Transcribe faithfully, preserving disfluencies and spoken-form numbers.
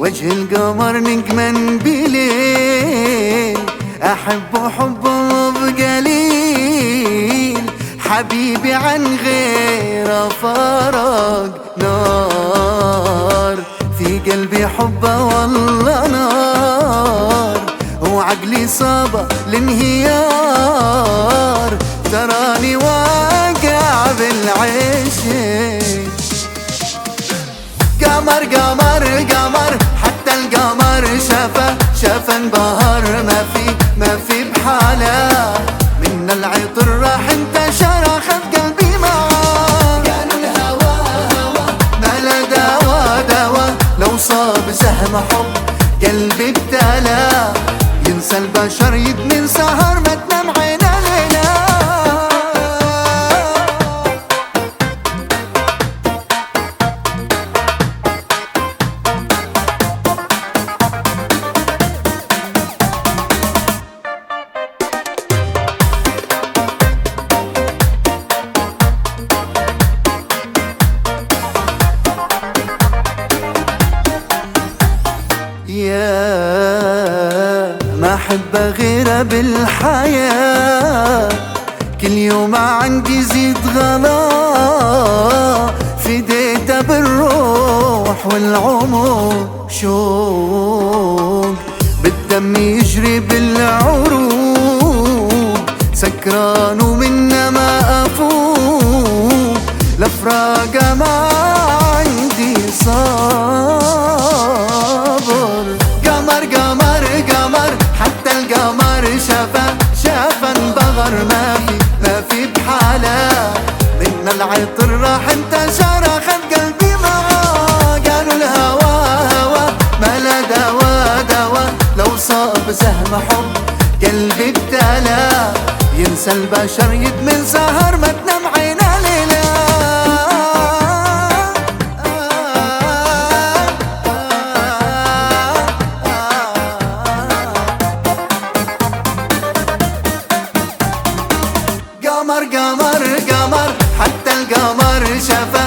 وجه القمر نجما بليل، أحبه حبه بقليل، حبيبي عن غيره فرق نار، في قلبي حبه والله نار، وعقلي صابه الانهيار، تراني واقع بالعشق. قمر قمر قمر حتى القمر شافه شافه انبهر، ما في ما في بحاله من العطر راح انتشر، اخذ قلبي معاه، قالوا الهوى هوى ما له دوا دوا، لو صاب سهم حب قلبي ابتلى، ينسى البشر يدمن سهر ما تنام عينه ليله. يا ما أحب غيره بالحياة، كل يوم عندي زيد غلا، فديته بالروح والعمر، شوق بالدم يجري بالعروق، سكران ومنه ما أفوق، لفراقه ما عندي صبر. قمر قمر قمر حتى القمر شافه شافه انبهر، ما في ما في بحاله من العطر راح انتشر، اخذ قلبي معاه، قالوا الهوى هوى ما له دوا دوا، لو صاب سهم حب قلبي ابتلى، ينسى البشر يدمن سهر ما تنام عينه ليله. قمر قمر قمر حتى القمر شافه